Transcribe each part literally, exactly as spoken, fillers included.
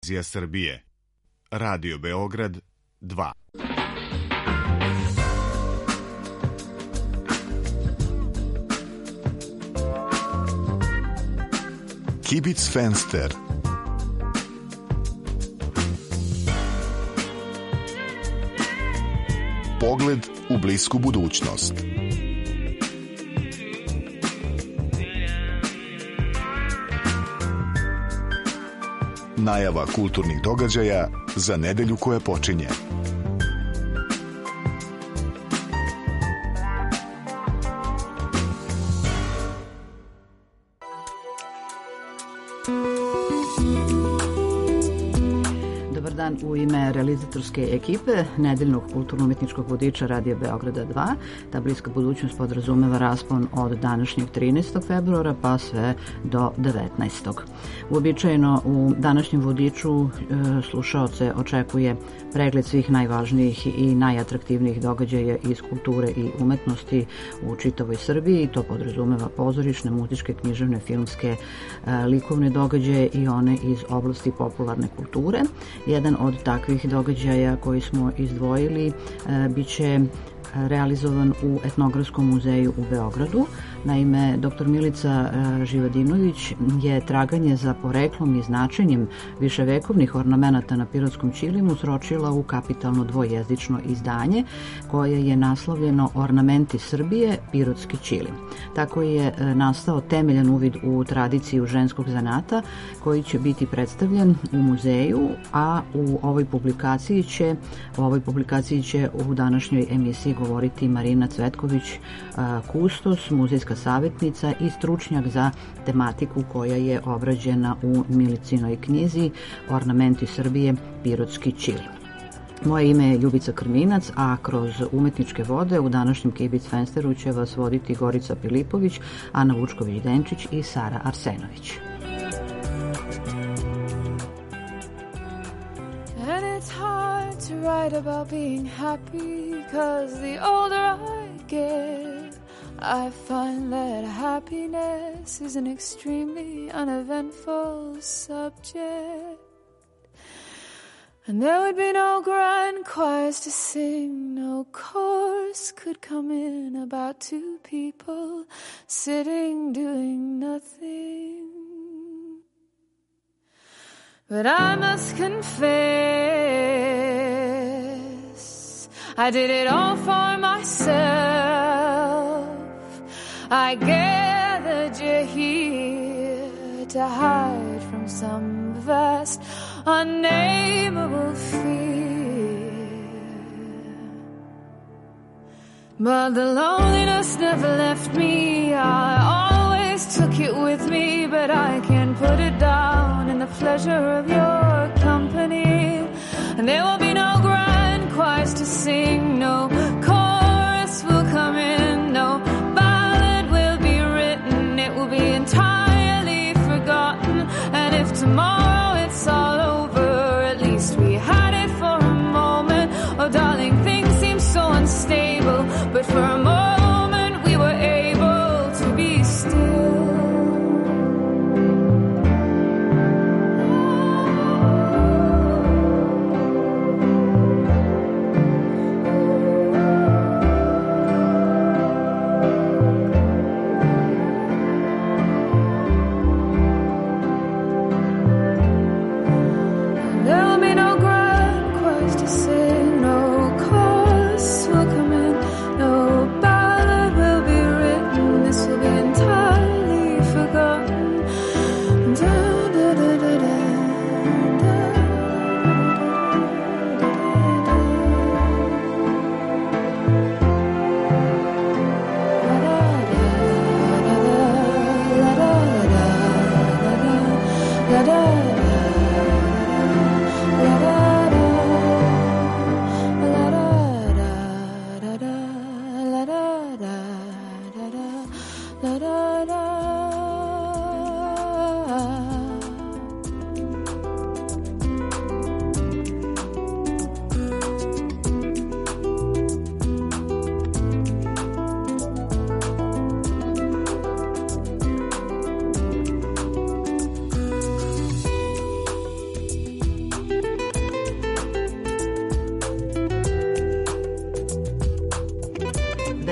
Televizija Srbije, Radio Beograd dva. Kibic Fenster. Pogled u blisku budućnost. Najava kulturnih događaja za nedelju koja počinje. U ime realizatorske ekipe nedeljnog kulturno-umetničkog vodiča Radio Beograda dva, ta bliska budućnost podrazumeva raspon od današnjeg trinaestog februara pa sve do devetnaestog. Uobičajeno u današnjem vodiču e, slušaoce očekuje pregled svih najvažnijih i najatraktivnijih događaja iz kulture i umetnosti u čitavoj Srbiji. To podrazumeva pozorišne, muzičke, književne, filmske, e, likovne događaje i one iz oblasti popularne kulture. Jedan od takvih događaja koji smo izdvojili e, bit će realizovan u Etnografskom muzeju u Beogradu. Naime, doktor Milica Živadinović je traganje za poreklom i značenjem viševekovnih ornamenata na pirotskom ćilimu sročila u kapitalno dvojezično izdanje koje je naslovljeno Ornamenti Srbije, pirotski ćilim. Tako je nastao temeljan uvid u tradiciju ženskog zanata koji će biti predstavljen u muzeju, a u ovoj publikaciji će, u ovoj publikaciji će u današnjoj emisiji govoriti Marina Cvetković, kustos, muzejska savjetnica i stručnjak za tematiku koja je obrađena u Milicinoj knjizi Ornamenti Srbije, pirotski ćilim. Moje ime je Ljubica Krminac, a kroz umetničke vode u današnjem Kibic Fensteru će vas voditi Gorica Pilipović, Ana Vučković-Denčić i Sara Arsenović. And it's hard to write about being happy, 'cause the older I get, I find that happiness is an extremely uneventful subject. And there would be no grand choirs to sing, no chorus could come in about two people sitting doing nothing. But I must confess, I did it all for myself. I gathered you here to hide from some vast, unnameable fear. But the loneliness never left me. I always took it with me, but I can't put it down in the pleasure of your company. And there will be no grand choirs to sing, no chorus will come in, no ballad will be written, it will be entirely forgotten. And if tomorrow it's all over, at least we had it for a moment. Oh darling, things seem so unstable, but for a moment we were able to be still.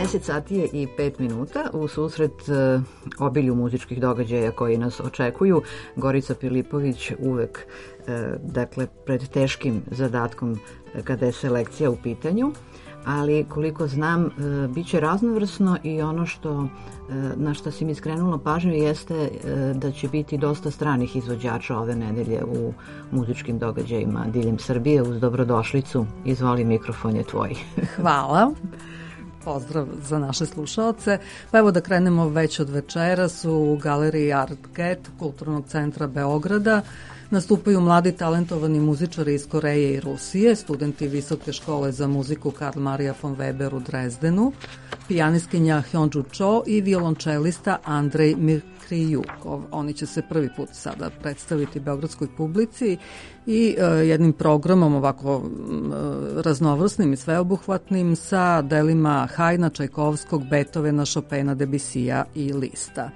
deset sati je i pet minuta. U susret uh, obilju muzičkih događaja koji nas očekuju, Gorica Pilipović uvek uh, dakle, pred teškim zadatkom uh, kada je selekcija u pitanju, ali koliko znam, uh, bit će raznovrsno i ono što uh, na što si mi skrenula pažnju jeste uh, da će biti dosta stranih izvođača ove nedelje u muzičkim događajima diljem Srbije. Uz dobrodošlicu, izvoli, mikrofon je tvoj. Hvala. Pozdrav za naše slušaoce. Pa evo da krenemo već od večeras u galeriji Art Get Kulturnog centra Beograda. Nastupaju mladi talentovani muzičari iz Koreje i Rusije, studenti Visoke škole za muziku Karl Maria von Weber u Drezdenu, pijanistkinja Hyunju Cho i violončelista Andrej Mikrijukov. Oni će se prvi put sada predstaviti beogradskoj publici i e, jednim programom ovako e, raznovrsnim i sveobuhvatnim sa delima Haydna, Čajkovskog, Beethovena, Chopina, Debussija i Lista.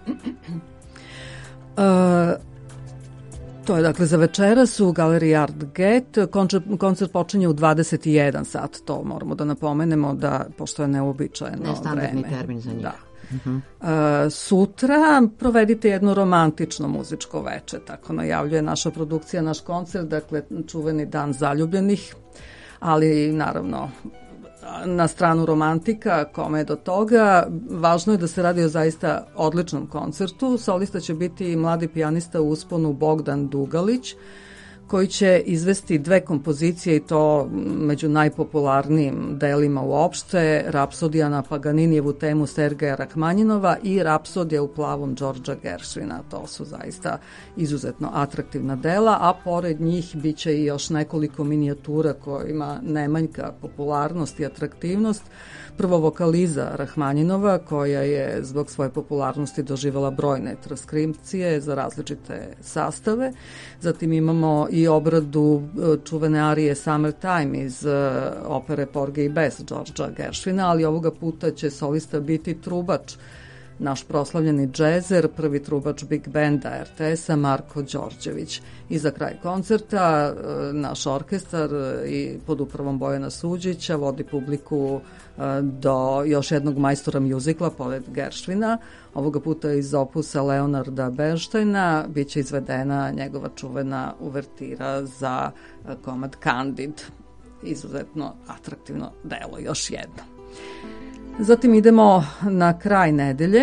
e, To je dakle za večeras u galeriji Art Get. Koncert, koncert počinje u dvadeset jedan sat, to moramo da napomenemo, da, pošto je neuobičajeno vreme. Nestandardni termin za njih. Da. Uh-huh. Uh, sutra provedite jedno romantično muzičko veče, tako najavljuje naša produkcija, naš koncert, dakle čuveni dan zaljubljenih, ali naravno na stranu romantika, kome je do toga, važno je da se radi o zaista odličnom koncertu. Solista će biti mladi pijanista u usponu Bogdan Dugalić, koji će izvesti dve kompozicije i to među najpopularnijim delima uopšte, Rapsodija na Paganinijevu temu Sergeja Rahmanjinova i Rapsodija u plavom Đorđa Gershwina. To su zaista izuzetno atraktivna dela, a pored njih bit će i još nekoliko minijatura kojima ne manjka popularnost i atraktivnost. Prvo vokaliza Rahmanjinova, koja je zbog svoje popularnosti doživjela brojne transkripcije za različite sastave. Zatim imamo i obradu čuvene arije Summertime iz opere Porgy i Bess Đorđa Gershwina, ali ovoga puta će solista biti trubač, naš proslavljeni džezer, prvi trubač Big Banda er te es-a Marko Đorđević. I za kraj koncerta naš orkestar i pod upravom Bojana Suđića vodi publiku do još jednog majstora mjuzikla pored Gershwina. Ovoga puta iz opusa Leonarda Bernsteina bit će izvedena njegova čuvena uvertira za komad Candid. Izuzetno atraktivno delo, još jedno. Zatim idemo na kraj nedelje.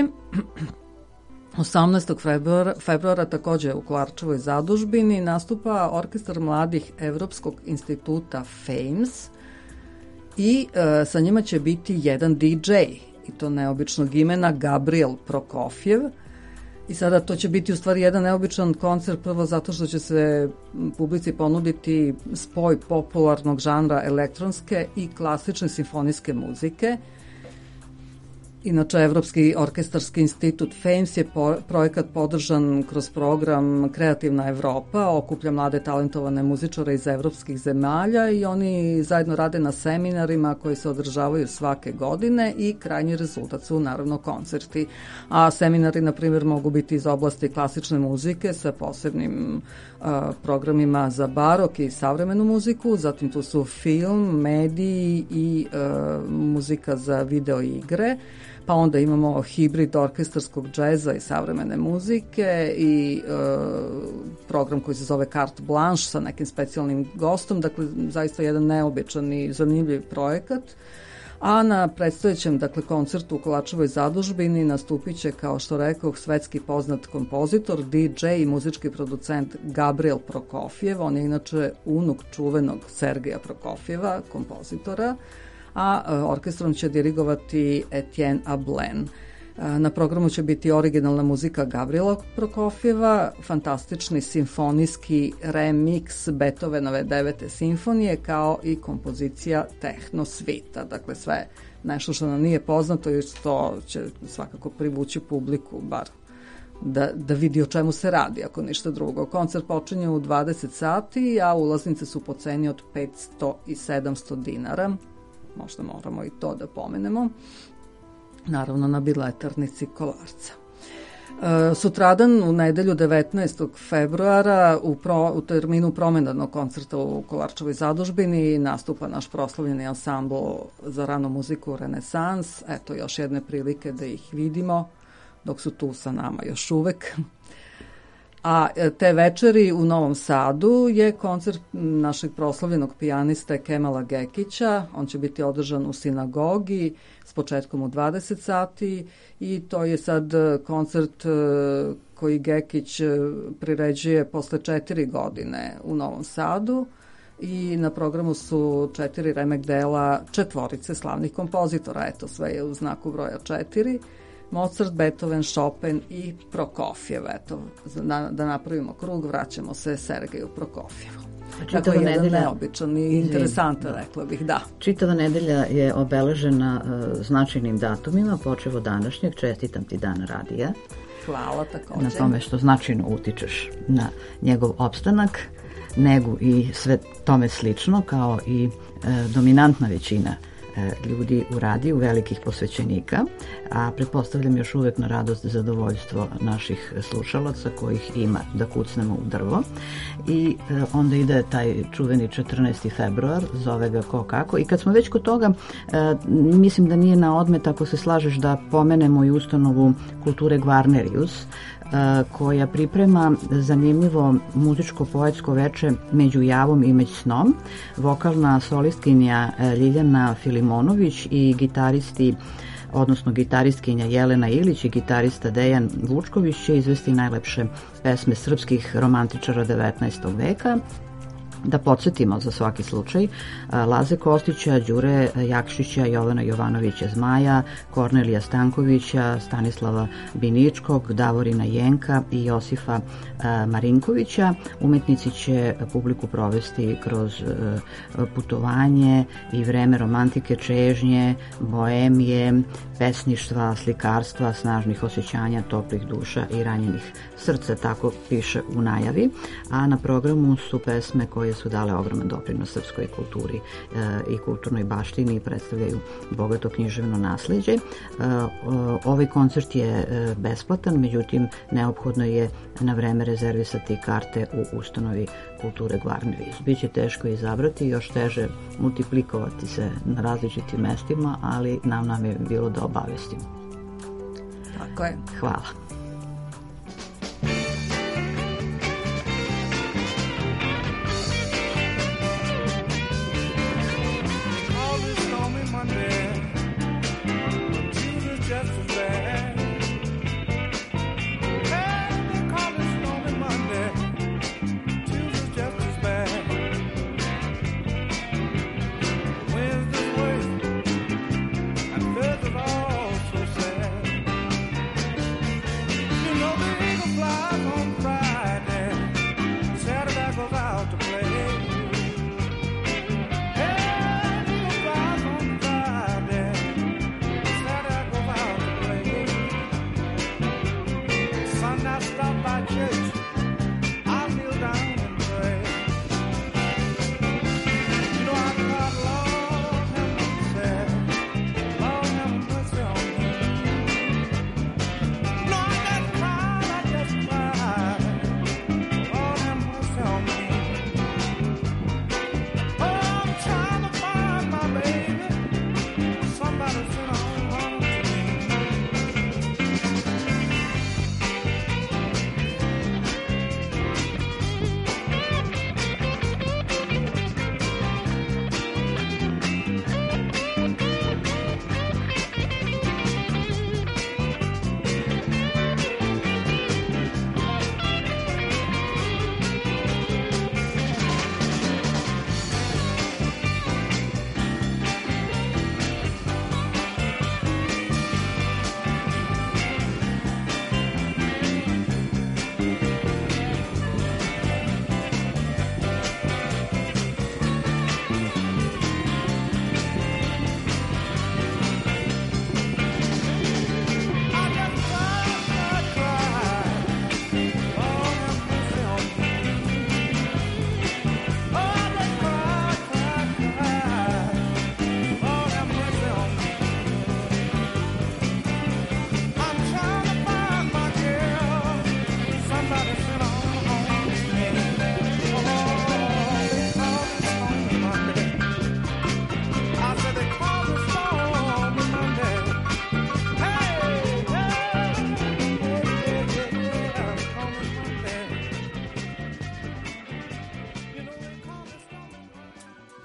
osamnaestog februara, februara takođe u Klarčevoj zadužbini nastupa orkestar mladih Evropskog instituta FAMES i e, sa njima će biti jedan di džej i to neobičnog imena Gabriel Prokofjev. I sada to će biti u stvari jedan neobičan koncert, prvo zato što će se publici ponuditi spoj popularnog žanra elektronske i klasične simfonijske muzike. Inače, Evropski orkestarski institut FAMES je po, projekat podržan kroz program Kreativna Evropa, okuplja mlade talentovane muzičare iz evropskih zemalja i oni zajedno rade na seminarima koji se održavaju svake godine i krajnji rezultat su naravno koncerti. A seminari, na primjer, mogu biti iz oblasti klasične muzike sa posebnim uh, programima za barok i savremenu muziku, zatim tu su film, mediji i uh, muzika za video igre. Pa onda imamo hibrid orkestarskog džeza i savremene muzike i e, program koji se zove Carte Blanche sa nekim specijalnim gostom, dakle zaista jedan neobičan i zanimljiv projekat. A na predstojećem dakle, koncertu u Kovačevoj zadužbini nastupit će, kao što rekoh, svetski poznat kompozitor, di džej i muzički producent Gabriel Prokofjev. On je inače unuk čuvenog Sergeja Prokofjeva, kompozitora, a orkestrom će dirigovati Etienne Ablen. Na programu će biti originalna muzika Gabriela Prokofjeva, fantastični simfonijski remix Beethovenove devete simfonije, kao i kompozicija Tehno svita. Dakle, sve nešto što nam nije poznato i što će svakako privući publiku, bar da, da vidi o čemu se radi, ako ništa drugo. Koncert počinje u dvadeset sati, a ulaznice su po ceni od petsto i sedamsto dinara. Možda moramo i to da pomenemo. Naravno na biletarnici Kolarca. Sutradan u nedelju devetnaestog februara u, pro, u terminu promenadnog koncerta u Kolarčevoj zadužbini nastupa naš proslavljeni ansambl za ranu muziku Renesans. Eto još jedne prilike da ih vidimo dok su tu sa nama još uvek. A te večeri u Novom Sadu je koncert našeg proslavljenog pijaniste Kemala Gekića. On će biti održan u sinagogi s početkom u dvadeset sati i to je sad koncert koji Gekić priređuje posle četiri godine u Novom Sadu i na programu su četiri remek dela četvorice slavnih kompozitora. Eto, sve je u znaku broja četiri. Mozart, Beethoven, Chopin i Prokofjev. Eto, da, da napravimo krug, vraćamo se Sergeju Prokofjevu. Čitava jedan nedelja, neobičan i interesantan, rekla bih, da. Čitava nedelja je obeležena uh, značajnim datumima, počevo današnjeg, čestitam ti dan radija. Hvala takođe. Na tome što značajno utičeš na njegov opstanak, negu i sve tome slično, kao i uh, dominantna većina ljudi u radiju, velikih posvećenika, a pretpostavljam još uvek na radost i zadovoljstvo naših slušalaca kojih ima da kucnemo u drvo. I e, onda ide taj čuveni četrnaesti februar, zove ga ko kako. I kad smo već kod toga, e, mislim da nije na odmet ako se slažeš da pomenemo i ustanovu kulture Gvarnerius, koja priprema zanimljivo muzičko-poetsko veče među javom i među snom. Vokalna solistkinja Ljiljana Filimonović i gitaristi, odnosno gitaristkinja Jelena Ilić i gitarista Dejan Vučković će izvesti najlepše pesme srpskih romantičara devetnaestog veka. Da podsjetimo za svaki slučaj Laze Kostića, Đure Jakšića, Jovana Jovanovića Zmaja, Kornelija Stankovića, Stanislava Biničkog, Davorina Jenka i Josifa Marinkovića. Umetnici će publiku provesti kroz putovanje i vreme romantike, čežnje, boemije, pesništva, slikarstva, snažnih osjećanja, toplih duša i ranjenih srca, tako piše u najavi. A na programu su pesme koje su dale ogroman doprinos srpskoj kulturi e, i kulturnoj baštini i predstavljaju bogato književno nasleđe. E, ovaj koncert je e, besplatan, međutim neophodno je na vreme rezervisati karte u ustanovi kulture Gvarnerius. Biće teško izabrati, još teže multiplikovati se na različitim mestima, ali nam nam je bilo da obavestimo. Tako je. Hvala.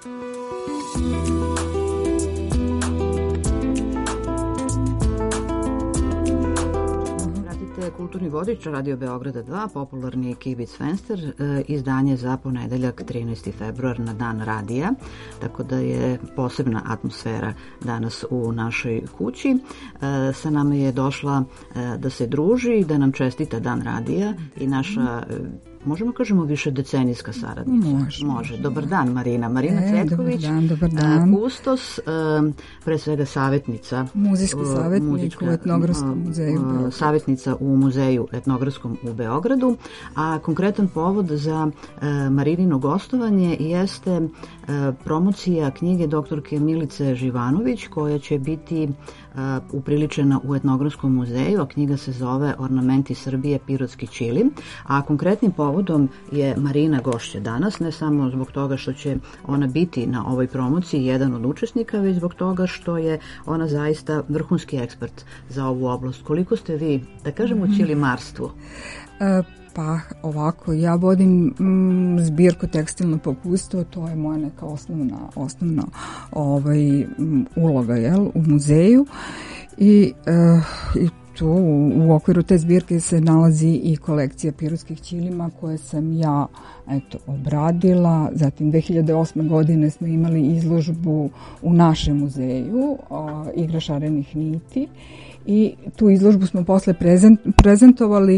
Kulturni vodič Radio Beograda dva, popularni Kibic Fenster, izdanje za ponedeljak trinaesti februar na dan radija, tako da je posebna atmosfera danas u našoj kući. Sa nama je došla da se druži, da nam čestita dan radija i naša, možemo kažemo, više decenijska saradnica. Može. Može. Dobar dan, Marina. Marina e, Cvetković, dobar dan, dobar dan. kustos, pre svega savjetnica. Muzejski savjetnik u Etnografskom muzeju. Savjetnica u Muzeju etnografskom u Beogradu, a konkretan povod za Marinino gostovanje jeste promocija knjige doktorke Milice Živanović, koja će biti upriličena u Etnografskom muzeju, a knjiga se zove Ornamenti Srbije, Pirotski ćilim, a konkretnim povodom je Marina gošća danas, ne samo zbog toga što će ona biti na ovoj promociji jedan od učesnika, već zbog toga što je ona zaista vrhunski ekspert za ovu oblast. Koliko ste vi, da kažemo, u ćilimarstvu? E, pa ovako, ja vodim mm, zbirku tekstilno pokustvo, to je moja neka osnovna, osnovna ovaj, m, uloga, jel, u muzeju i, e, i tu u okviru te zbirke se nalazi i kolekcija pirotskih ćilima koje sam ja eto, obradila. Zatim dve hiljade osme. godine smo imali izložbu u našem muzeju o, igra šarenih niti i tu izložbu smo posle prezent, prezentovali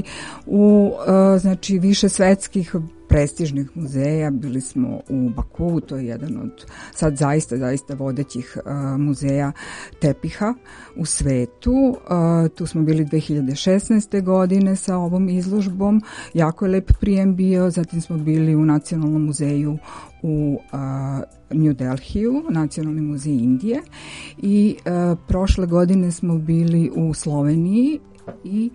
u e, znači više svetskih prestižnih muzeja. Bili smo u Baku, to je jedan od sad zaista, zaista vodećih uh, muzeja tepiha u svetu. Uh, tu smo bili dve hiljade šesnaeste. godine sa ovom izložbom. Jako je lep prijem bio. Zatim smo bili u Nacionalnom muzeju u uh, New Delhiju, Nacionalni muzej Indije i uh, prošle godine smo bili u Sloveniji i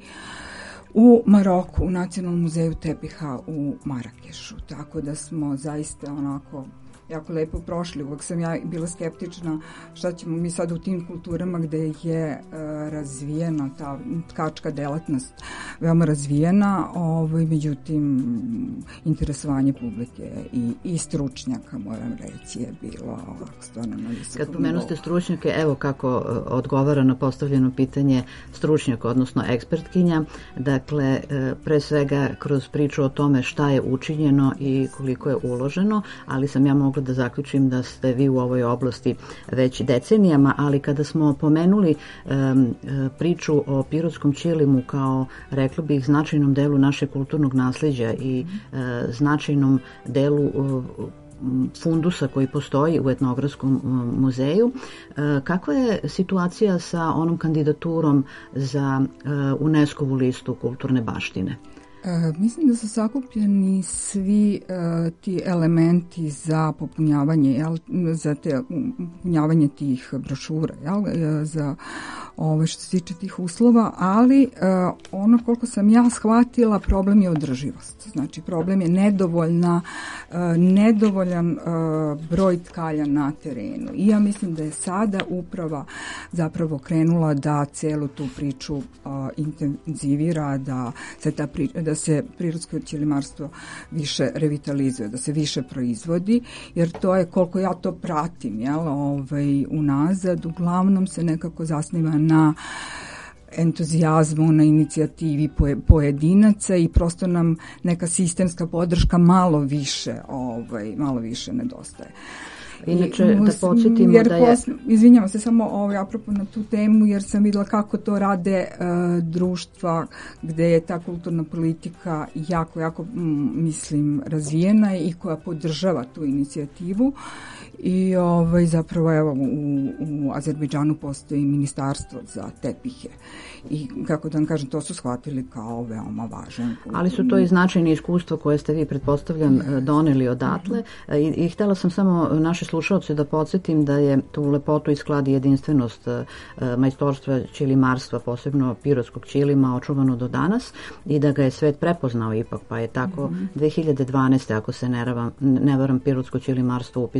u Maroku, u Nacionalnom muzeju tepiha u Marakešu. Tako da smo zaista onako jako lepo prošli. Uvijek sam ja bila skeptična šta ćemo mi sad u tim kulturama gde je uh, razvijena ta tkačka delatnost veoma razvijena, ovaj, međutim interesovanje publike i, i stručnjaka, moram reći, je bilo ovako stvarno na visokom. Kad pomenuste stručnjake, evo kako uh, odgovara na postavljeno pitanje stručnjak, odnosno ekspertkinja. Dakle, uh, pre svega kroz priču o tome šta je učinjeno i koliko je uloženo, ali sam ja mogla da zaključim da ste vi u ovoj oblasti već decenijama, ali kada smo pomenuli um, priču o pirotskom ćilimu kao, rekla bih, značajnom delu našeg kulturnog nasleđa i uh, značajnom delu uh, fundusa koji postoji u Etnografskom muzeju, uh, kakva je situacija sa onom kandidaturom za uh, UNESCO-vu listu kulturne baštine? E, mislim da su sakupljeni svi e, ti elementi za popunjavanje, jel, za te, popunjavanje tih brošura, jel, za ove što se tiče tih uslova, ali e, ono koliko sam ja shvatila, problem je održivost. Znači, problem je nedovoljna, e, nedovoljan e, broj tkalja na terenu. I ja mislim da je sada uprava zapravo krenula da celu tu priču e, intenzivira, da se ta priča, da se prirodsko ćilimarstvo više revitalizuje, da se više proizvodi, jer to je, koliko ja to pratim, jel, ovaj, unazad, uglavnom se nekako zasniva na entuzijazmu, na inicijativi pojedinaca i prosto nam neka sistemska podrška malo više, ovaj, malo više nedostaje. Inače, da podsjetimo jer da je... Posle, izvinjavam se samo ovaj, apropo na tu temu, jer sam videla kako to rade uh, društva gde je ta kulturna politika jako, jako, m, mislim, razvijena i koja podržava tu inicijativu. I ovaj, zapravo evo u, u Azerbejdžanu postoji ministarstvo za tepihe i kako da vam kažem, to su shvatili kao veoma važan. Ali su to i značajne iskustva koje ste vi, pretpostavljam, doneli odatle i, i htjela sam samo naše slušalce da podsjetim da je tu lepotu i sklad i jedinstvenost majstorstva ćilimarstva, posebno pirotskog ćilima, očuvano do danas i da ga je svet prepoznao ipak, pa je tako mm-hmm. dve hiljade dvanaeste. ako se ne varam, ne varam pirotsko ćilimarstvo upisano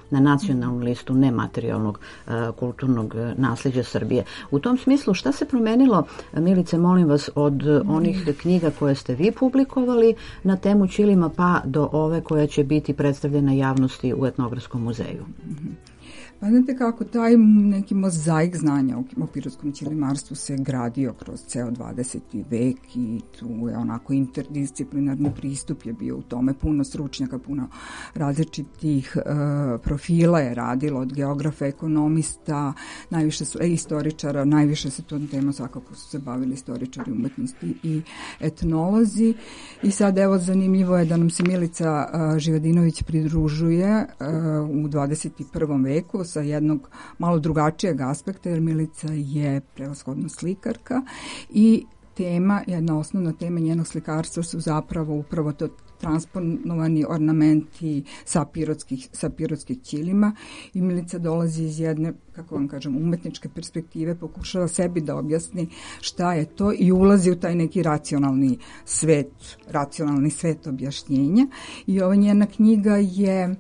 na nacionalnu listu nematerijalnog kulturnog nasleđa Srbije. U tom smislu, šta se promenilo, Milice, molim vas, od onih knjiga koje ste vi publikovali na temu ćilima pa do ove koja će biti predstavljena javnosti u Etnografskom muzeju? Pa znate kako, taj neki mozaik znanja o pirotskom ćilimarstvu se gradio kroz ceo dvadeseti vek i tu je onako interdisciplinarni pristup je bio u tome, puno stručnjaka, puno različitih uh, profila je radilo, od geografa, ekonomista, najviše su, e, istoričara, najviše se tom tema svakako su se bavili istoričari umetnosti i etnolozi. I sad evo zanimljivo je da nam se Milica uh, Živadinović pridružuje uh, u dvadeset prvom veku sa jednog malo drugačijeg aspekta, jer Milica je prevashodno slikarka i tema, jedna osnovna tema njenog slikarstva su zapravo upravo to transponovani ornamenti sa pirotskih, sa pirotskih ćilima i Milica dolazi iz jedne, kako vam kažem, umetničke perspektive, pokušava sebi da objasni šta je to i ulazi u taj neki racionalni svet, racionalni svet objašnjenja i ova njena knjiga je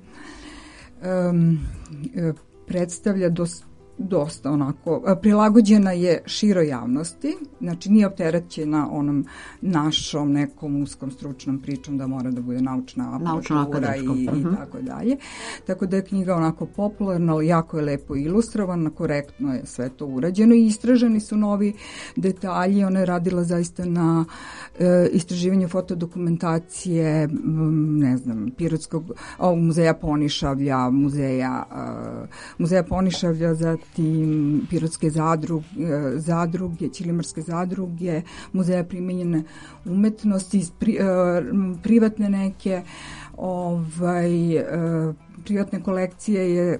um, predstavlja dosta, dosta onako, prilagođena je široj javnosti, znači nije opterećena onom našom nekom uskom stručnom pričom da mora da bude naučna aparatura i, uh-huh. i tako dalje. Tako da je knjiga onako popularna, ali jako je lepo ilustrovana, korektno je sve to urađeno i istraženi su novi detalji. Ona je radila zaista na e, istraživanju fotodokumentacije, m, ne znam, Pirotskog, o, muzeja Ponišavlja, muzeja, a, muzeja Ponišavlja, za tim Pirotske zadruge, zadruge, ćilimarske zadruge, muzeja primenjene umetnosti, pri, privatne neke ovaj, privatne kolekcije je,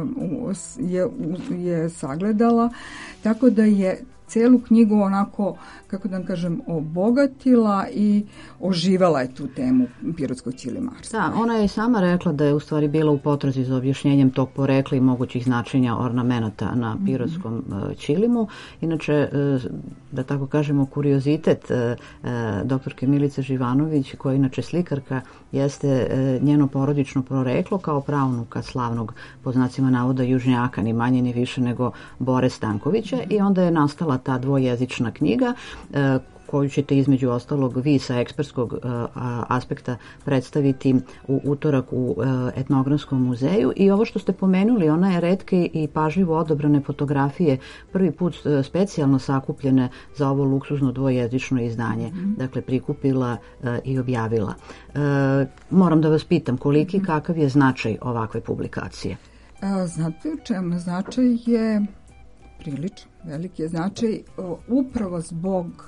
je, je sagledala, tako da je celu knjigu onako, kako da kažem, obogatila i oživala je tu temu pirotskog ćilimarstva. Da, ona je sama rekla da je u stvari bila u potrazi za objašnjenjem tog porekla i mogućih značenja ornamenata na pirotskom mm-hmm. ćilimu. Inače, da tako kažemo, kuriozitet doktorke Milice Živanović, koja je inače slikarka, jeste njeno porodično poreklo kao pravnuka slavnog, po znacima navoda, južnjaka, ni manje ni više nego Bore Stankovića, i onda je nastala ta dvojezična knjiga koju ćete između ostalog vi sa ekspertskog uh, aspekta predstaviti u utorak u uh, Etnografskom muzeju. I ovo što ste pomenuli, ona je retke i pažljivo odabrane fotografije prvi put uh, specijalno sakupljene za ovo luksuzno dvojezično izdanje, mm-hmm. dakle prikupila uh, i objavila. Uh, moram da vas pitam, koliki, mm-hmm. kakav je značaj ovakve publikacije? A, znate u čemu? Značaj je prilično veliki je značaj upravo zbog,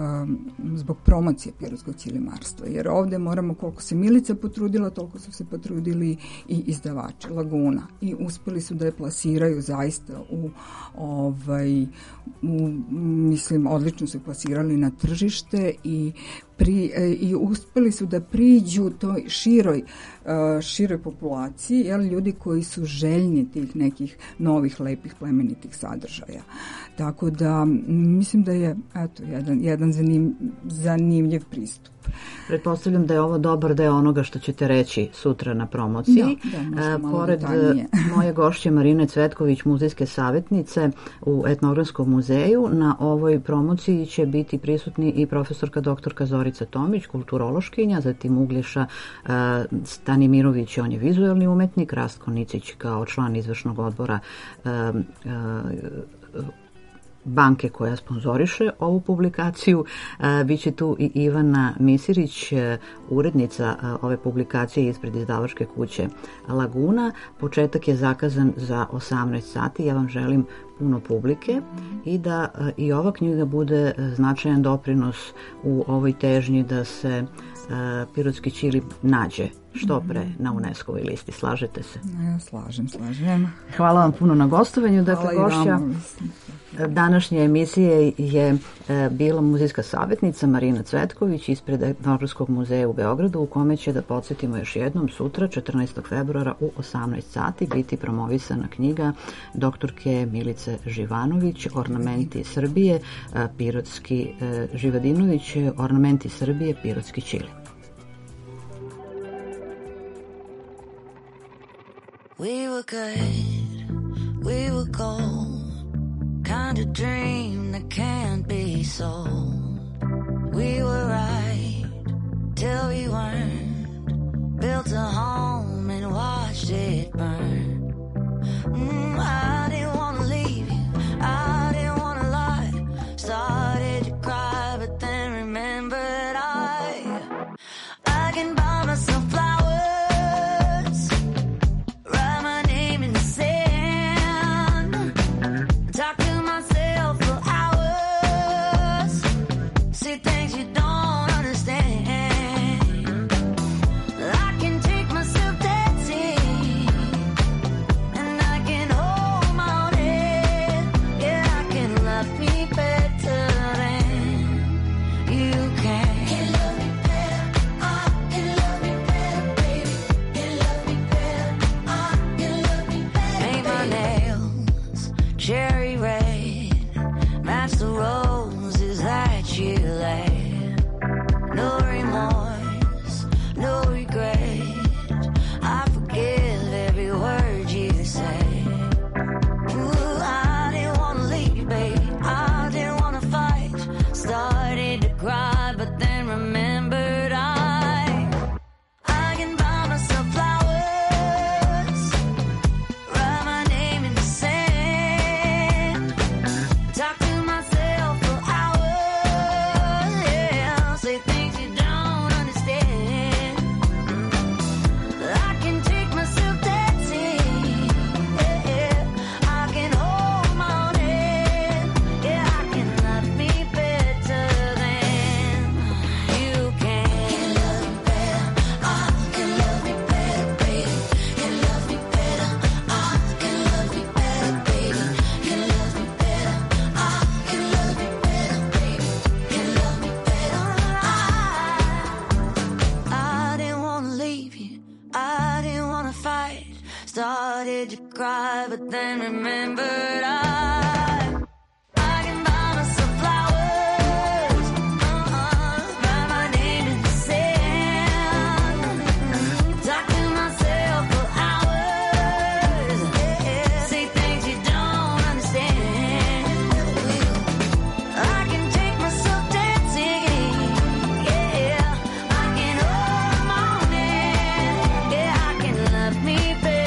zbog promocije pirotskog ćilimarstva, jer ovde moramo, koliko se Milica potrudila, toliko su se potrudili i izdavači Laguna i uspeli su da je plasiraju zaista u, ovaj, u, mislim, odlično su plasirali na tržište i Pri, i uspeli su da priđu toj široj, široj populaciji, jel, ljudi koji su željni tih nekih novih, lepih, plemenitih sadržaja. Tako da mislim da je eto, jedan, jedan zanim, zanimljiv pristup. Pretpostavljam da je ovo dobar deo onoga što ćete reći sutra na promociji. Da, da, Pored moje gošće Marine Cvetković, muzejske savjetnice u Etnografskom muzeju, na ovoj promociji će biti prisutni i profesorka doktorka Zorica Tomić, kulturološkinja, zatim Uglješa uh, Stanimirović, on je vizuelni umetnik, Rastko Nicić kao član izvršnog odbora uh, uh, banke koja sponzoriše ovu publikaciju. Biće tu i Ivana Misirić, urednica ove publikacije ispred izdavačke kuće Laguna. Početak je zakazan za osamnaest sati. Ja vam želim puno publike i da i ova knjiga bude značajan doprinos u ovoj težnji da se pirotski ćilim nađe što pre na UNESCO-voj listi. Slažete se? Ja, slažem, slažem. Hvala vam puno na gostovanju. Dakle, gošća današnje emisije je bila muzejska savjetnica Marina Cvetković ispred Etnografskog muzeja u Beogradu, u kome će, da podsjetimo još jednom, sutra četrnaestog februara u osamnaest sati biti promovisana knjiga doktorke Milice Živanović, Ornamenti Srbije, pirotski Živadinović, Ornamenti Srbije, pirotski ćilim. We were good, we were gold, kind of dream that can't be sold. We were right till we weren't, built a home and watched it burn. Mm, I didn't want to leave you, I didn't want to lie, started to cry but then remembered I I can buy myself flowers. Cherry red, match the roses that you laid. No remorse, no regret, I forgive every word you say. Ooh, I didn't want to leave you, baby, I didn't want to fight. Started to cry, but then remembered I I can buy myself flowers, write my name in the sand. Started to cry, but then remembered I I can buy myself flowers, uh-uh, write my name in the sand, talk to myself for hours, yeah, say things you don't understand. I can take myself dancing, yeah, I can hold my own hand, yeah, I can love me better.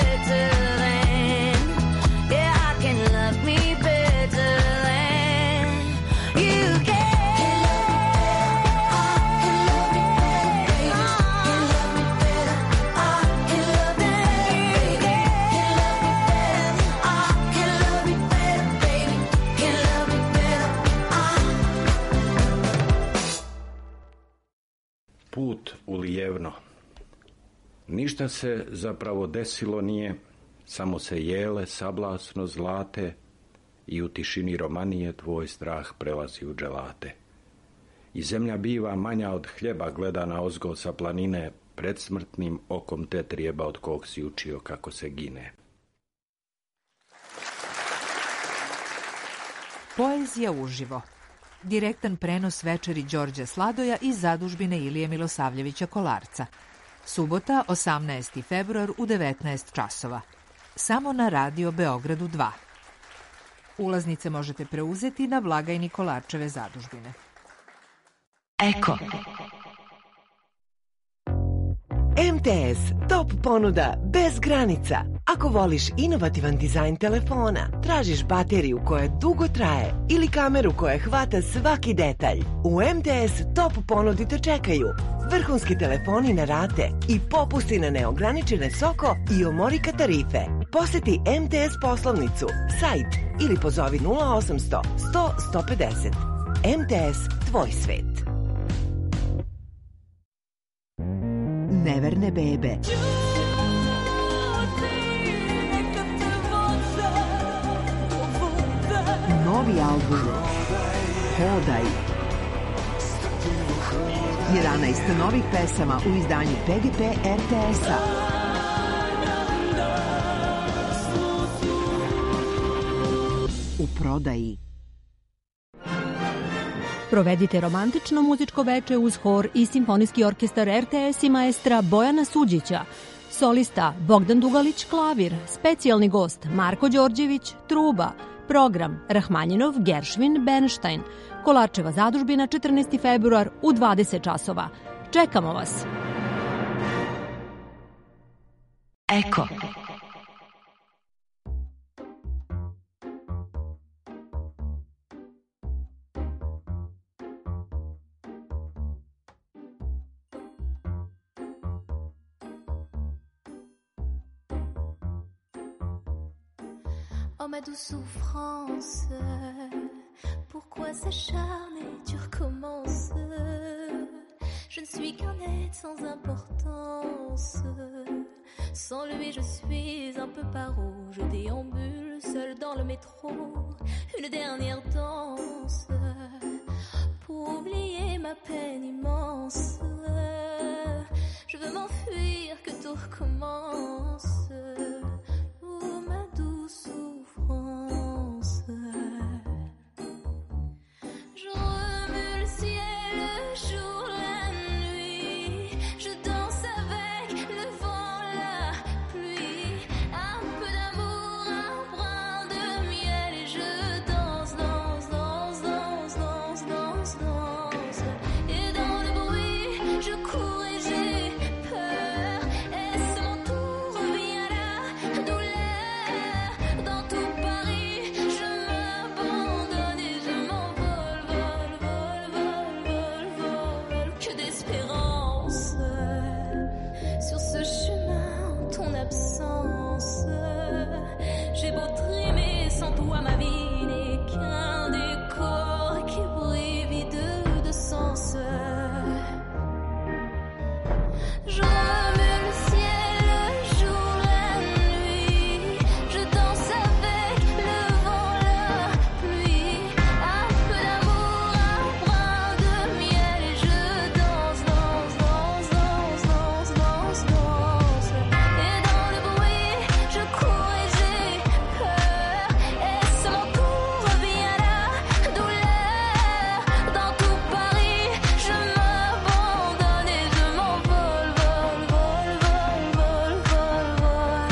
Put u Lijevno. Ništa se zapravo desilo nije, samo se jele sablasno zlate i u tišini romanije tvoj strah prelazi u dželate. I zemlja biva manja od hljeba gledana ozgo sa planine, pred smrtnim okom te trijeba od kog si učio kako se gine. Poezija uživo. Direktan prenos večeri Đorđe Sladoja iz zadužbine Ilije Milosavljevića Kolarca. Subota, osamnaesti februar u devetnaest časova. Samo na Radio Beogradu dva. Ulaznice možete preuzeti na blagajni Kolarčeve zadužbine. Eko. M T S Top ponuda bez granica. Ako voliš inovativan dizajn telefona, tražiš bateriju koja dugo traje ili kameru koja hvata svaki detalj, u M T S Top ponudi te čekaju vrhunski telefoni na rate i popusti na neograničene Soko i Omorika tarife. Poseti M T S poslovnicu, sajt ili pozovi nula osamsto sto sto pedeset. M T S, tvoj svet. Neverne bebe. Novi album Hodaj. jedanaest novih pesama u izdanju P G P R T S-a. U prodaji. Provedite romantično muzičko veče uz hor i simfonijski orkestar R T S i maestra Bojana Suđića. Solista Bogdan Dugalić klavir, specijalni gost Marko Đorđević truba, program Rahmanjinov, Geršvin, Bernstein, Kolarčeva zadužbina četrnaesti februar u dvadeset časova. Čekamo vas! Eko. Oh ma douce souffrance, pourquoi s'acharner, tu recommences. Je ne suis qu'un être sans importance. Sans lui je suis un peu paro. Je déambule seul dans le métro. Une dernière danse pour oublier ma peine immense. Je veux m'enfuir, que tout recommence. Oh ma douce souffrance. Je remue le ciel, le jour, la nuit. Je danse avec le vent, la pluie. Un peu d'amour, un brin de miel. Et je danse, danse, danse, danse, danse, danse, danse. Et dans le bruit, je cours et j'ai peur. Est-ce mon tour, revient la douleur. Dans tout Paris, je m'abandonne et je m'envole, vol, vol, vol, vol, vol. Que d'espérance sur ce chemin en ton absence. J'ai beau trimer, sans toi ma vie n'est qu'un décor qui brille vide de sens. Je remue le ciel, le jour, la nuit. Je danse avec le vent, la pluie. Un peu d'amour, un brin de miel. Et je danse, danse, danse, danse, danse, danse, danse. Et dans le bruit, je cours et j'ai peur. Est-ce mon tour, revient la douleur. Dans tout Paris, je m'abandonne et je m'envole, vol, vol, vol, vol, vol, vol.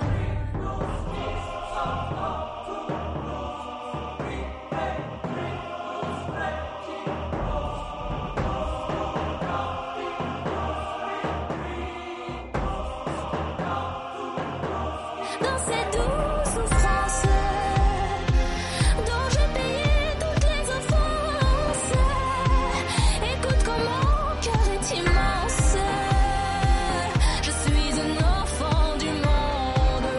Dans cette douce souffrance dont j'ai payé toutes les offenses. Écoute comment mon cœur est immense. Je suis un enfant du monde.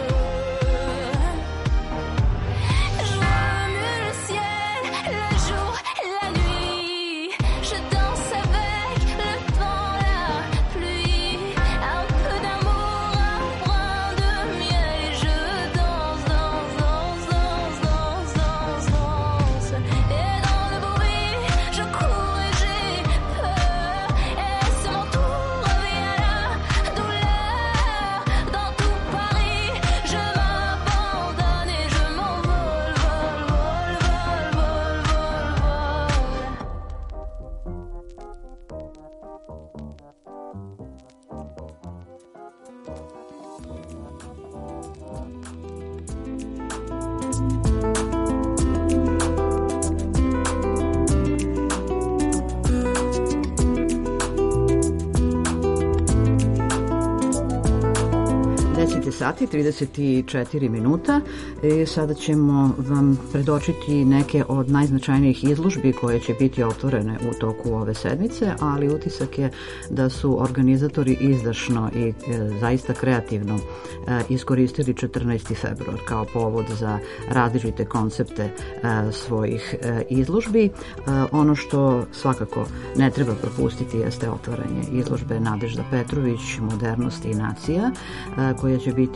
Je remue le ciel, le jour, la nuit. Je danse avec le vent, la pluie. Un peu d'amour, un brin de miel. Et je danse, danse, danse, danse, danse, danse, danse. Et dans le bruit, je cours et j'ai peur. Est-ce mon tour, revient la douleur. Dans tout Paris, je m'abandonne et je m'envole, vol, vol, vol, vol, vol, vol. deset sati, trideset četiri minuta i sada ćemo vam predočiti neke od najznačajnijih izložbi koje će biti otvorene u toku ove sedmice, ali utisak je da su organizatori izdašno i e, zaista kreativno e, iskoristili četrnaesti februar kao povod za različite koncepte e, svojih e, izložbi. E, ono što svakako ne treba propustiti jeste otvaranje izložbe Nadežda Petrović, Modernost i nacija, e, koja će biti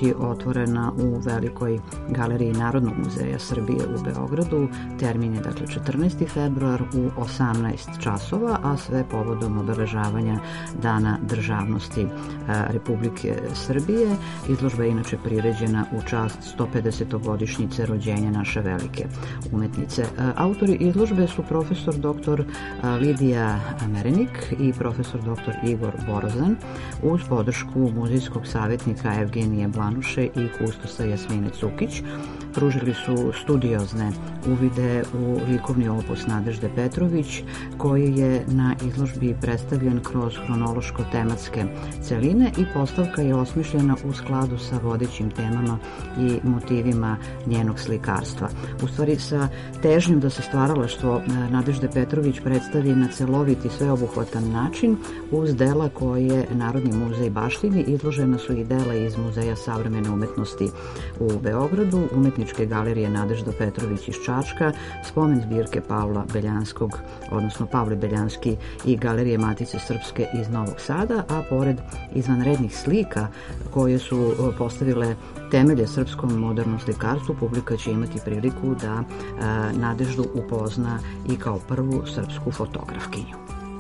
biti otvorena u Velikoj galeriji Narodnog muzeja Srbije u Beogradu. Termin je dakle četrnaesti februar u osamnaest časova, a sve povodom obeležavanja Dana državnosti Republike Srbije. Izložba je inače priređena u čast sto pedesetogodišnjice rođenja naše velike umetnice. Autori izložbe su profesor doktor Lidija Merenik i profesor doktor Igor Borozan uz podršku muzejskog savjetnika Evgenije Blanuše i kustosa Jasmine Cukić. Pružili su studiozne uvide u likovni opus Nadežde Petrović, koji je na izložbi predstavljen kroz hronološko-tematske celine i postavka je osmišljena u skladu sa vodećim temama i motivima njenog slikarstva. U stvari sa težnjom da se stvaralaštvo Nadežde Petrović predstavi na celovit i sveobuhvatan način uz dela koje Narodni muzej baštini, izložena su i dela iz Muzeja savremene umetnosti u Beogradu, Umetničke galerije Nadežda Petrović iz Čačka, spomen zbirke Pavla Beljanskog, odnosno Pavle Beljanski i Galerije Matice Srpske iz Novog Sada, a pored izvanrednih slika koje su postavile temelje srpskom modernom slikarstvu, publika će imati priliku da Nadeždu upozna i kao prvu srpsku fotografkinju.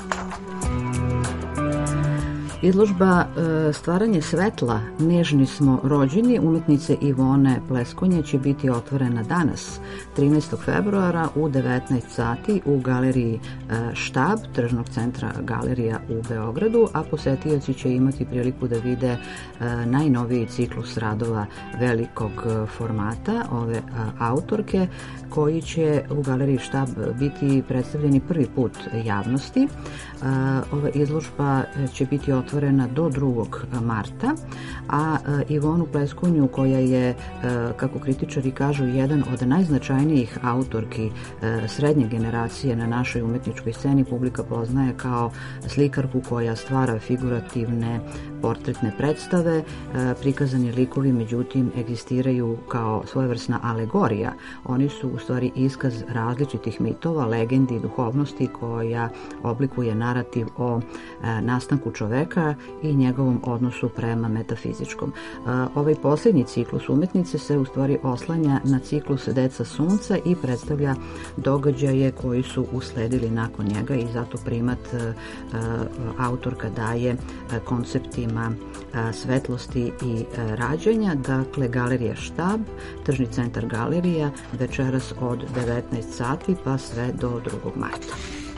Izložba Stvaranje svetla, nežni smo rođeni umetnice Ivone Pleskonje će biti otvorena danas, trinaestog februara u devetnaest sati u galeriji Štab, tržnog centra Galerija u Beogradu, a posetioci će imati priliku da vide najnoviji ciklus radova velikog formata ove autorke, koji će u galeriji Štab biti predstavljeni prvi put javnosti. Ova izložba će biti otvorena do drugog marta, a Ivonu Pleskonju, koja je, kako kritičari kažu, jedan od najznačajnijih autorki srednje generacije na našoj umetničkoj sceni, publika poznaje kao slikarku koja stvara figurativne portretne predstave. Prikazani likovi, međutim, egzistiraju kao svojevrsna alegorija. Oni su u stvari iskaz različitih mitova, legendi i duhovnosti koja oblikuje narativ o nastanku čoveka i njegovom odnosu prema metafizičkom. Ovaj posljednji ciklus umetnice se u stvari oslanja na ciklus Deca sunca i predstavlja događaje koji su usledili nakon njega i zato primat autorka daje konceptima svetlosti i rađanja. Dakle, Galerija Štab, tržni centar Galerija, večeras od devetnaest sati pa sve do drugog marta.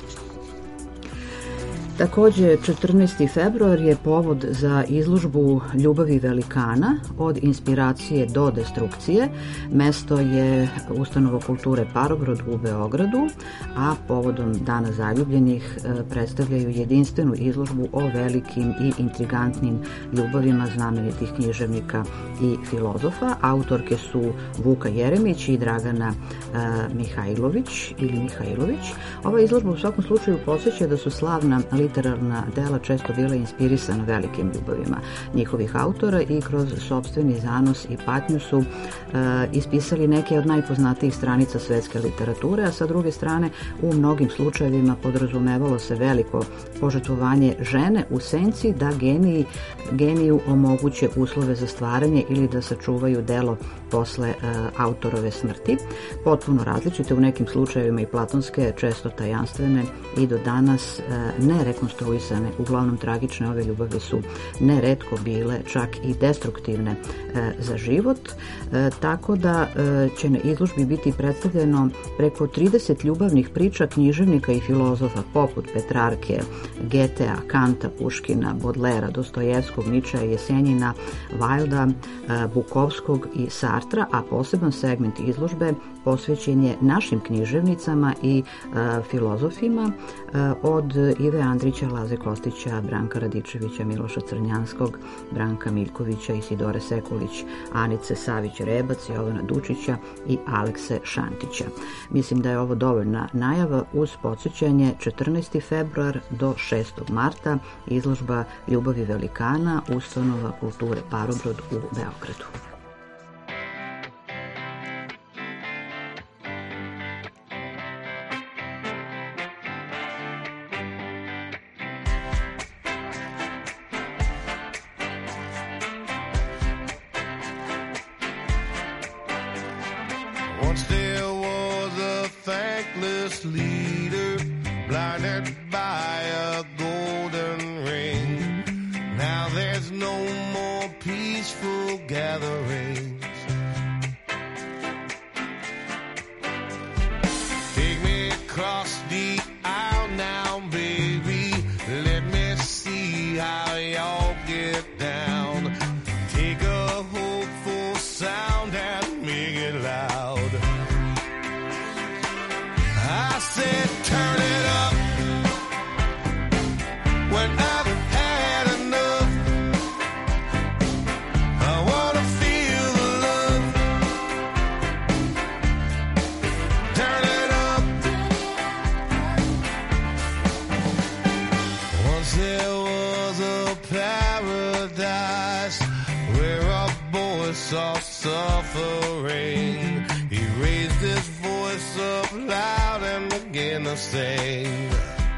Takođe, četrnaesti februar je povod za izložbu Ljubavi velikana, od inspiracije do destrukcije. Mesto je Ustanova kulture Parobrod u Beogradu, a povodom Dana zaljubljenih predstavljaju jedinstvenu izložbu o velikim i intrigantnim ljubavima znamenitih književnika i filozofa. Autorke su Vuka Jeremić i Dragana Mihajlović ili Mihajlović. Ova izložba u svakom slučaju podsjeća da su slavna literarna dela često bila inspirisana velikim ljubavima njihovih autora i kroz sopstveni zanos i patnju su e, ispisali neke od najpoznatijih stranica svetske literature, a sa druge strane u mnogim slučajevima podrazumevalo se veliko požrtvovanje žene u senci da geniji, geniju omoguće uslove za stvaranje ili da sačuvaju delo posle e, autorove smrti. Potpuno različite, u nekim slučajevima i platonske, često tajanstvene i do danas e, ne rekonstruisane, uglavnom tragične, ove ljubavi su neretko bile čak i destruktivne e, za život, e, tako da e, će na izložbi biti predstavljeno preko trideset ljubavnih priča književnika i filozofa poput Petrarke, Getea, Kanta, Puškina, Bodlera, Dostojevskog, Ničea, Jesenjina, Wilda, e, Bukovskog i Sartra, a poseban segment izložbe posvećen je našim književnicama i e, filozofima e, od Ive Andrića, Laze Kostića, Branka Radičevića, Miloša Crnjanskog, Branka Miljkovića, Isidore Sekulić, Anice Savić-Rebac, Jovana Dučića i Alekse Šantića. Mislim da je ovo dovoljna najava uz podsjećanje četrnaesti februar do šestog marta izložba Ljubavi velikana, Ustanova kulture Parobrod u Beogradu. Once there was a thankless leader, blinded by a golden ring. Now there's no more peaceful gatherings. Take me across the aisle now, baby. Let me see how y'all get down. Take a hopeful sound and make it loud. I said turn it up when I've had enough. I wanna feel the love. Turn it up. Once there was a paradise where a boy saw suffering. He raised his voice up loud and began to sing.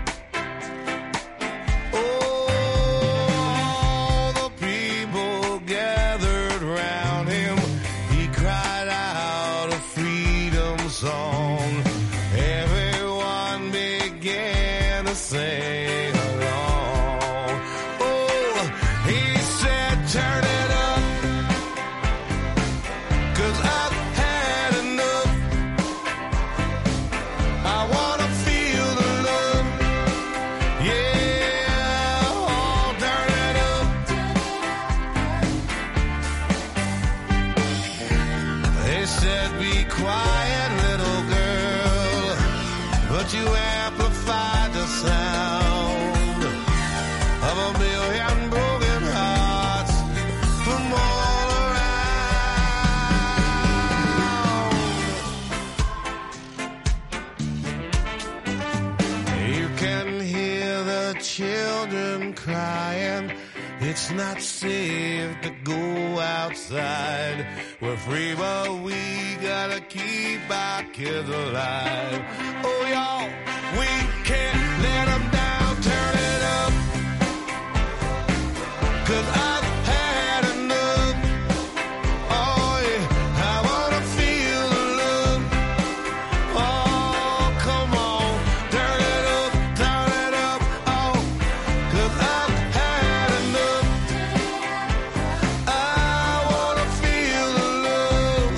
Oh, all the people gathered round him. He cried out a freedom song. Everyone began to sing along. Oh, he said, turn it up, 'cause I've had enough. I wanna feel the love. Yeah, oh, turn it up. They said, be quiet, little girl, but you amplified the sound of a million broken hearts from all around. You can hear the children crying. It's not safe to go outside. We're free, but we gotta keep our kids alive. Oh, y'all, we can't let them down. Turn it up, 'cause I've had enough. Oh, yeah, I wanna feel the love. Oh, come on, turn it up, turn it up. Oh, 'cause I've had enough. I wanna feel the love.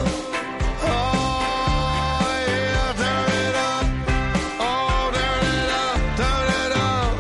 Oh, yeah, turn it up. Oh, turn it up, turn it up.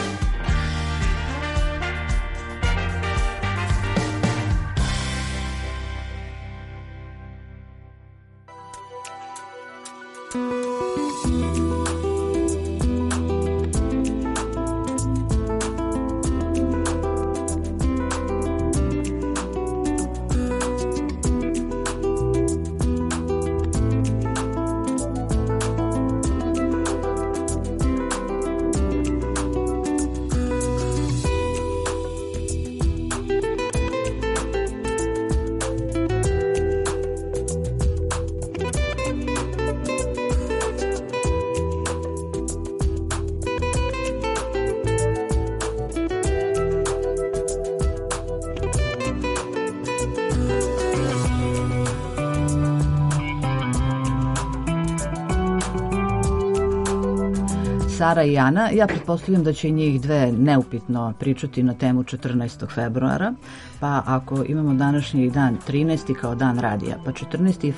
Sara i Ana, ja pretpostavljam da će njih dve neupitno pričati na temu četrnaestog februara, pa ako imamo današnji dan trinaesti kao dan radija, pa četrnaesti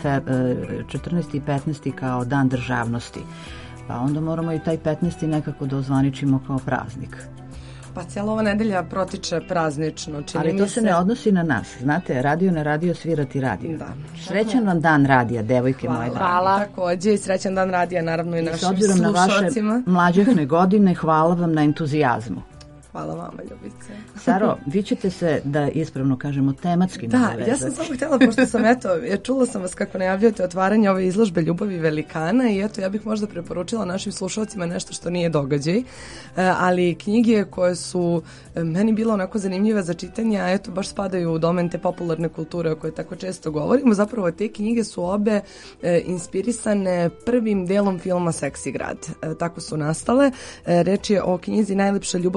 i petnaesti kao dan državnosti, pa onda moramo i taj petnaesti nekako da ozvaničimo kao praznik. Pa cijela ova nedelja protiče praznično. Čini Ali to mi se ne odnosi na nas. Znate, radio na radio, svirati radio. Da. Srećan vam dan radija, devojke Hvala. moje. Hvala. Takođe i srećan dan radija, naravno i, I našim s obzirom na vaše slušalcima. mlađahne godine, hvala vam na entuzijazmu. Hvala vama, Ljubice. Saro, vi ćete se, da ispravno kažemo, tematski Da, nadovezati. ja sam samo htjela, pošto sam, eto, čula sam vas kako najavljujete otvaranje ove izložbe Ljubavi velikana i eto, ja bih možda preporučila našim slušalcima nešto što nije događaj, ali knjige koje su meni bilo onako zanimljive za čitanje, a eto, baš spadaju u domen te popularne kulture o kojoj tako često govorimo. Zapravo, te knjige su obe inspirisane prvim delom filma Seksi grad. Tako su nastale. Reč je o knjizi Najlepša ljubavna pisma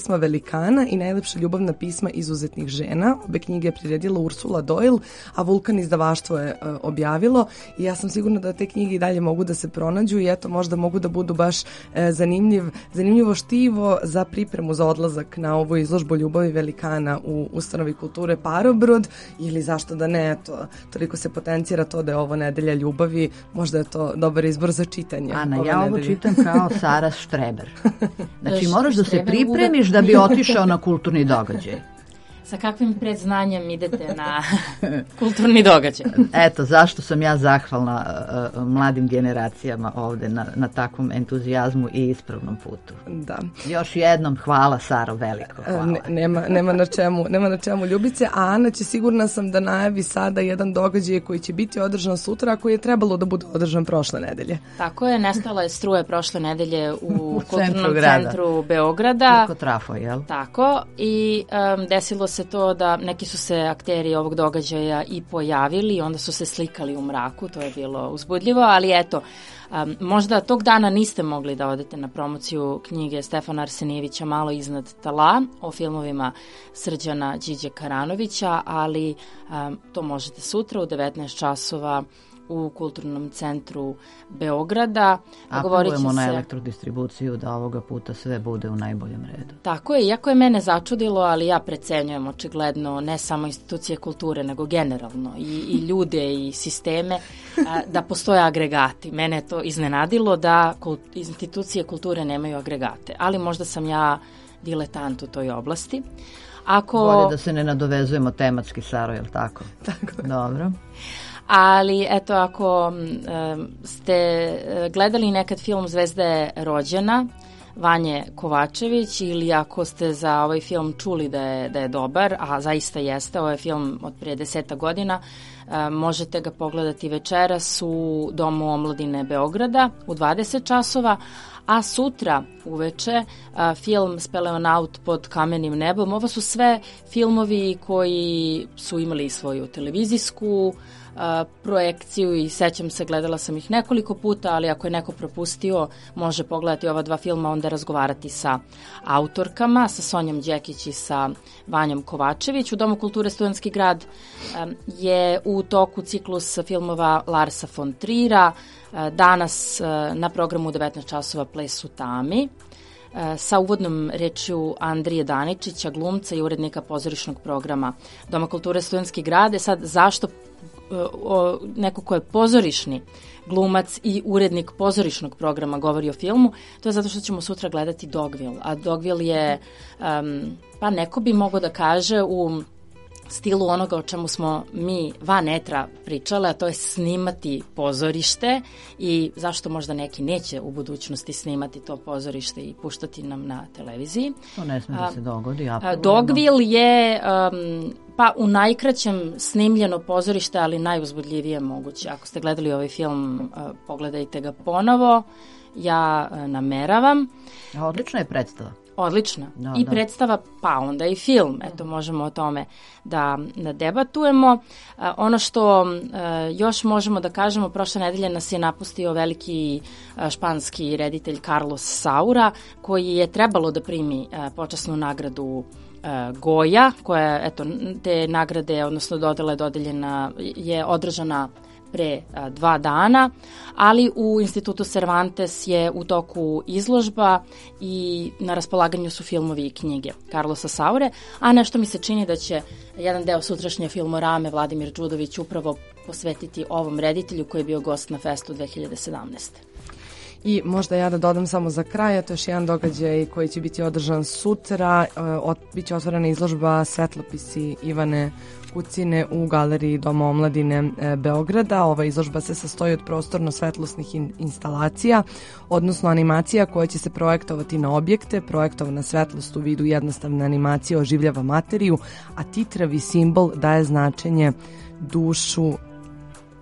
pisma velikana i najlepša ljubavna pisma izuzetnih žena. Obe knjige je priredila Ursula Doyle, a Vulkan izdavaštvo je e, objavilo i ja sam sigurna da te knjige i dalje mogu da se pronađu i eto možda mogu da budu baš e, zanimljiv, zanimljivo štivo za pripremu za odlazak na ovu izložbu ljubavi velikana u Ustanovi kulture Parobrod ili zašto da ne, eto, toliko se potencira to da je ovo nedelja ljubavi, možda je to dobar izbor za čitanje. Ana, ove ja ovo nedelje. čitam kao Sara Štreber. Znači moraš da se pripremiš da bi otišao na kulturni događaj. Sa kakvim predznanjem idete na kulturni događaj? Eto, zašto sam ja zahvalna uh, mladim generacijama ovde na, na takvom entuzijazmu i ispravnom putu. Da. Još jednom hvala, Saro, veliko hvala. Ne, nema, nema, na čemu, nema na čemu Ljubice, a Ana će sigurna sam da najavi sada jedan događaj koji će biti održan sutra, a koji je trebalo da bude održan prošle nedelje. Tako je, nestala je struje prošle nedelje u, U kulturnom centru grada. centru Beograda. Preko trafo, jel? Tako, i um, desilo se to da neki su se akteri ovog događaja i pojavili, onda su se slikali u mraku, to je bilo uzbudljivo, ali eto, um, možda tog dana niste mogli da odete na promociju knjige Stefana Arsenijevića Malo iznad tla o filmovima Srđana Điđe Karanovića, ali um, to možete sutra u devetnaest časova u Kulturnom centru Beograda. Apelujemo na elektrodistribuciju da ovoga puta sve bude u najboljem redu. Tako je, iako je mene začudilo, ali ja precenjujem očigledno ne samo institucije kulture, nego generalno i, i ljude i sisteme, a, da postoje agregati. Mene je to iznenadilo da kult, institucije kulture nemaju agregate, ali možda sam ja diletant u toj oblasti. Ako... Bolje da se ne nadovezujemo tematski, Saro, jel tako? Tako je. Dobro. Ali eto, ako um, ste gledali nekad film Zvezda je rođena Vanje Kovačević ili ako ste za ovaj film čuli da je, da je dobar, a zaista jeste, ovo je film od prije deseta godina, um, možete ga pogledati večeras u Domu omladine Beograda u dvadeset časova, a sutra uveče a, film Speleonaut pod kamenim nebom. Ovo su sve filmovi koji su imali svoju televizijsku a, projekciju i sećam se, gledala sam ih nekoliko puta, ali ako je neko propustio, može pogledati ova dva filma, onda razgovarati sa autorkama, sa Sonjom Đekić i sa Vanjom Kovačević. U Domu kulture Studentski grad a, je u toku ciklus filmova Larsa von Trira. Danas na programu u devetnaest časova Ples u tami sa uvodnom rečju Andrije Daničića, glumca i urednika pozorišnog programa Doma kulture Studentski grad. Sad, zašto o, neko ko je pozorišni glumac i urednik pozorišnog programa govori o filmu? To je zato što ćemo sutra gledati Dogville, a Dogville je, um, pa neko bi mogao da kaže u stilu onoga o čemu smo mi van etra pričale, a to je snimati pozorište i zašto možda neki neće u budućnosti snimati to pozorište i puštati nam na televiziji. To ne smije da se dogodi. Apelujemo. Dogville je um, pa u najkraćem snimljeno pozorište, ali najuzbudljivije moguće. Ako ste gledali ovaj film, uh, pogledajte ga ponovo. Ja uh, nameravam. Odlična je predstava. Odlična. Da, I da. predstava, pa onda i film. Eto, možemo o tome da, da debatujemo. Uh, ono što uh, još možemo da kažemo, prošle nedelje nas je napustio veliki uh, španski reditelj Carlos Saura, koji je trebalo da primi uh, počasnu nagradu uh, Goja, koja, eto, te nagrade, odnosno dodela je dodeljena, je održana pre a, dva dana, ali u Institutu Cervantes je u toku izložba i na raspolaganju su filmovi i knjige Carlosa Saure, a nešto mi se čini da će jedan deo sutrašnje filmorame Vladimir Đudović upravo posvetiti ovom reditelju koji je bio gost na festu dve hiljade sedamnaeste. I možda ja da dodam samo za kraj, to je još jedan događaj koji će biti održan sutra, od, biće otvorena izložba Svetlopisi Ivane Kucine u galeriji Doma omladine e, Beograda. Ova izložba se sastoji od prostorno-svetlosnih in, instalacija, odnosno animacija koja će se projektovati na objekte. Projektovana svetlost u vidu jednostavne animacije oživljava materiju, a titravi simbol daje značenje dušu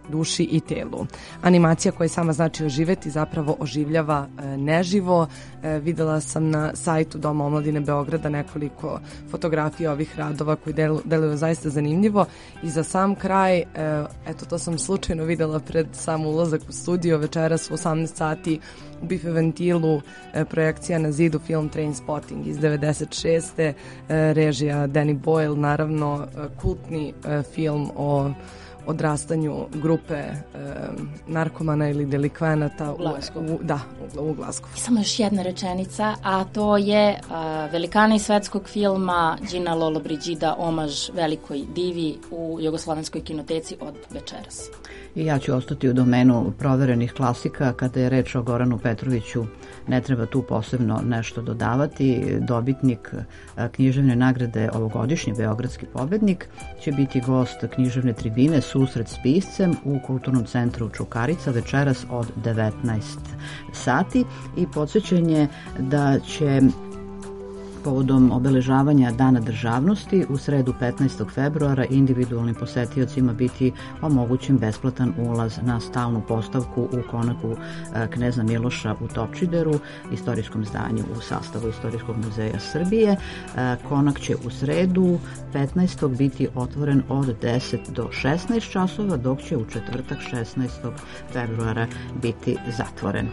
duši i telu. Animacija koja sama znači oživeti zapravo oživljava e, neživo. E, videla sam na sajtu Doma omladine Beograda nekoliko fotografija ovih radova koji delu, deluju zaista zanimljivo i za sam kraj, e, eto to sam slučajno videla pred sam ulazak u studio večeras u osamnaest sati u Bife Ventilu, e, projekcija na zidu film Trainspotting iz devedeset šeste. E, režija Danny Boyle, naravno e, kultni e, film o odrastanju grupe e, narkomana ili delikvenata u Glasgow. U, da, u, u Glasgow. I samo još jedna rečenica, a to je a, velikana iz svetskog filma Gina Lollobrigida, omaž velikoj divi u Jugoslovenskoj kinoteci od večeras. I ja ću ostati u domenu proverenih klasika. Kada je reč o Goranu Petroviću, ne treba tu posebno nešto dodavati. Dobitnik književne nagrade, ovogodišnji beogradski pobednik, će biti gost književne tribine Susret s piscem u Kulturnom centru Čukarica večeras od devetnaest sati i podsjećanje da će povodom obeležavanja Dana državnosti u sredu petnaestog februara individualnim posetiocima biti omogućen besplatan ulaz na stalnu postavku u konaku Kneza Miloša u Topčideru, istorijskom zdanju u sastavu Istorijskog muzeja Srbije. Konak će u sredu petnaestog biti otvoren od deset do šesnaest časova, dok će u četvrtak šesnaestog februara biti zatvoren.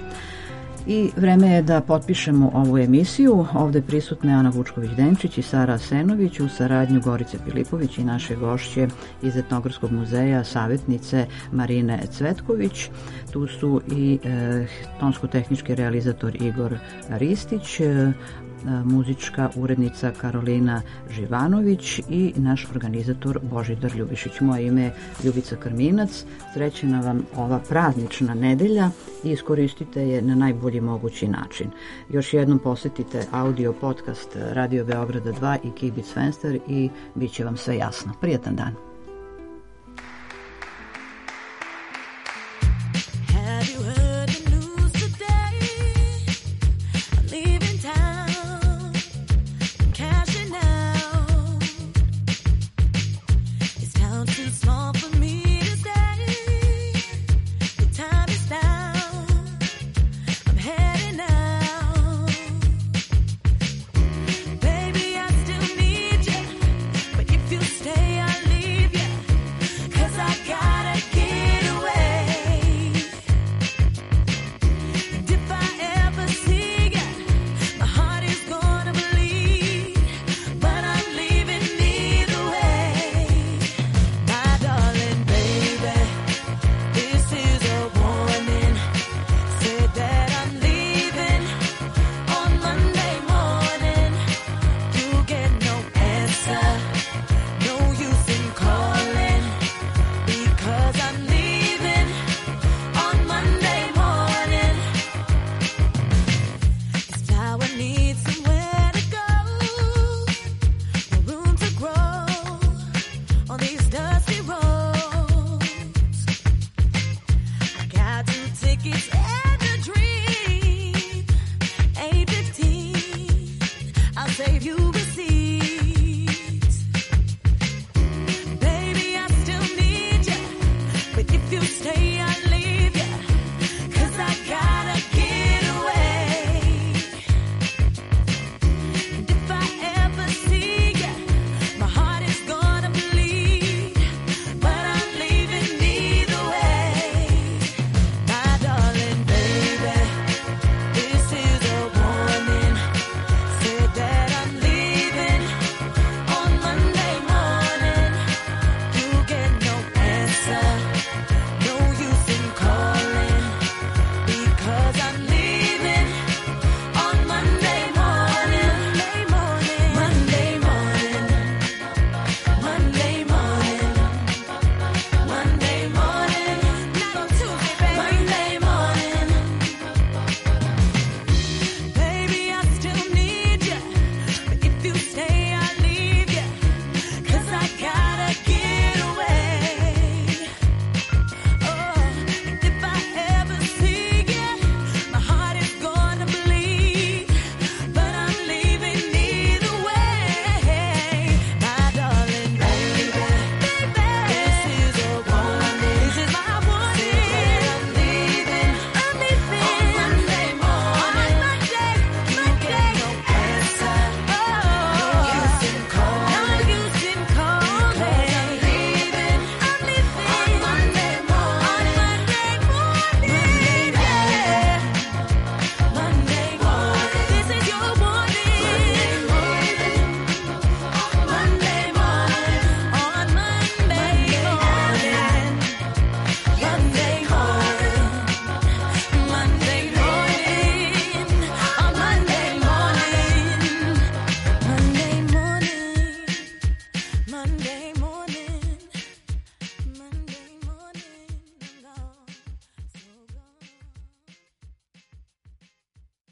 I vreme je da potpišemo ovu emisiju. Ovde prisutne Ana Vučković-Denčić i Sara Asenović u saradnju Gorice Filipović i naše gošće iz Etnografskog muzeja, savjetnice Marine Cvetković. Tu su i e, tonsko-tehnički realizator Igor Ristić, e, muzička urednica Karolina Živanović i naš organizator Božidar Ljubišić. Moje ime je Ljubica Krminac. Srećena vam ova praznična nedelja i iskoristite je na najbolji mogući način. Još jednom posetite audio podcast Radio Beograda dva i Kibic Fenster i bit će vam sve jasno. Prijatan dan.